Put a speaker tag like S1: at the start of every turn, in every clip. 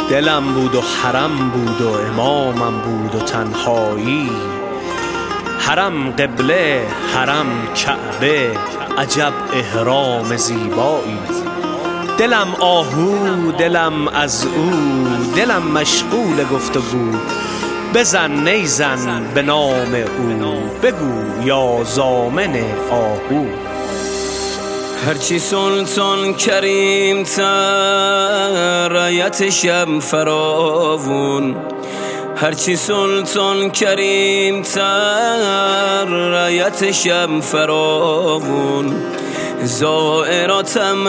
S1: دلم بود و حرم بود و امامم بود و تنهایی، حرم قبله حرم کعبه عجب احرام زیبایی. دلم آهو دلم از او، دلم مشغول گفتگو، بزن نیزن به نام او، بگو یا زامن آهو.
S2: هرچی سلطان کریم تر رایتشم فراوون، هرچی سلطان کریم تر رایتشم فراوون. زائراتم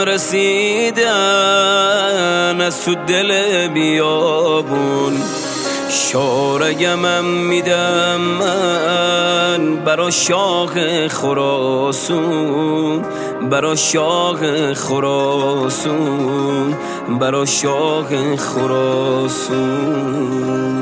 S2: رسیدن از تو دل بیابون، شارگمم میدم من برا شاه خراسون، برا شاه خراسون، برا شاه خراسون.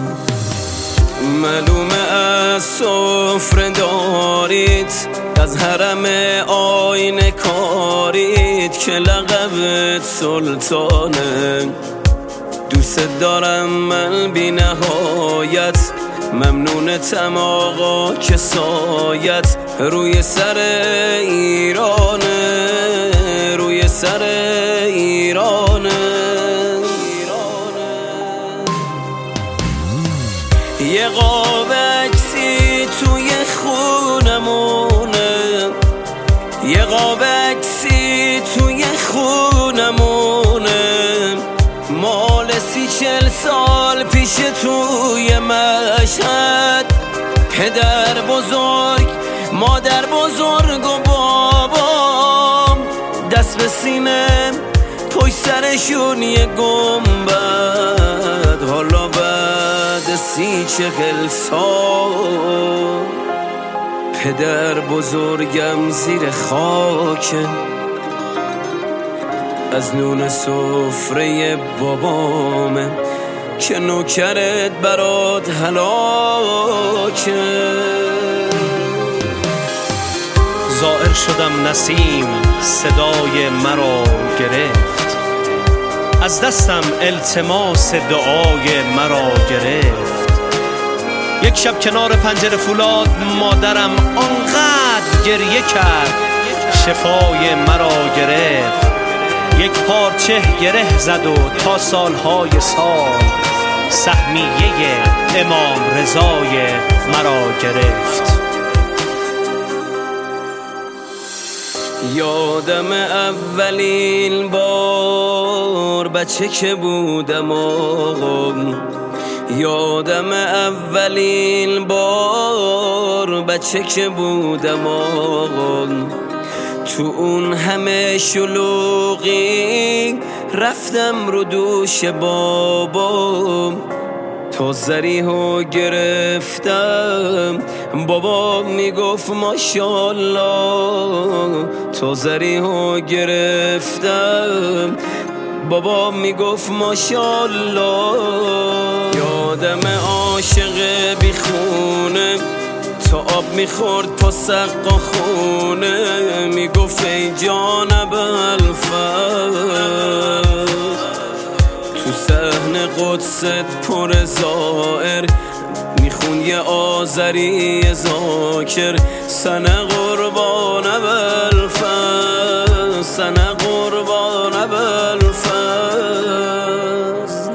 S2: معلومه از سفره دارید، از حرم آینه کارید که لقبت سلطانه. دوست دارم من بی نهایت، ممنونتم آقا که سایت روی سر ایرانه، روی سر ایرانه. یه قاب عکسی توی خونمونه، یه قاب عکسی توی خونمونه، مال 30-40 سال پیش توی مشهد. پدر بزرگ مادر بزرگ و بابام دست به سینه پشت سرشون یه گنبد. حالا بعد 30-40 سال پدر بزرگم زیر خاکه، از نون سفره بابامه که نوکرت برات هلاکه.
S1: زائر شدم نسیم صدای مرا گرفت، از دستم التماس دعای مرا گرفت. یک شب کنار پنجره فولاد مادرم آنقدر گریه کرد شفای مرا گرفت. یک پارچه گره زد و تا سالهای سال سهمیه امام رضای مرا گرفت.
S2: یادم اولین بار بچه که بودم آقا، یادم اولین بار بچه که بودم آقا. تو اون همه شلوغی رفتم رو دوش بابا، تا زریحو گرفتم بابا میگفت ماشاءالله. تا زریحو گرفتم بابا میگفت ماشاءالله. یادم عاشق بی خونه تا آب میخورد پا سقا خونه، میگفت ای جان ابوالفضل تو صحن قدست پر زائر میخون یه آذری ذاکر. سنه قربان ابوالفضل، سنه قربان ابوالفضل.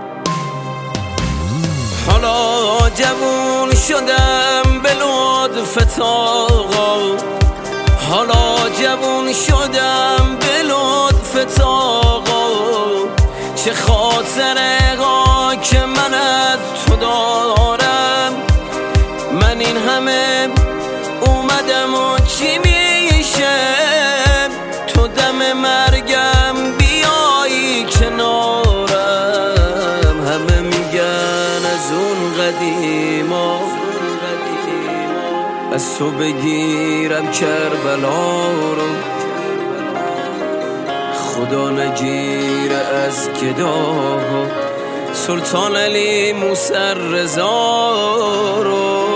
S2: حالا جوون شدم به لطفت آقا، حالا جوون شدم به لطفت آقا. چه خاطره ها که من از تو دارم، من این همه اومدم و چی میشه تو دم مرگم بیایی کنارم. همه میگن از اون قدیما از تو بگیرم کربلا رو، خدا نگیره از گدا سلطان علی موسی رضا رو.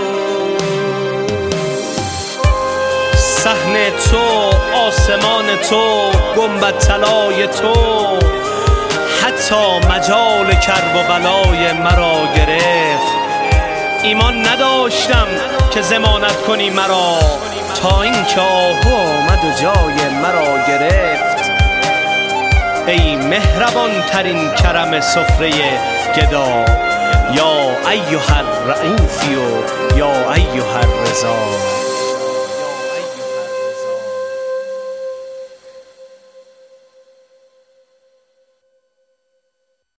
S1: صحن تو، آسمان تو، گنبد طلای تو، تا مجال کرب و بلای مرا گرفت. ایمان نداشتم که ضمانت کنی مرا، تا اینکه آهو آمد و جای مرا گرفت. ای مهربان ترین کرم سفره گدا، یا ایها الرؤوفی و یا ایها الرضا.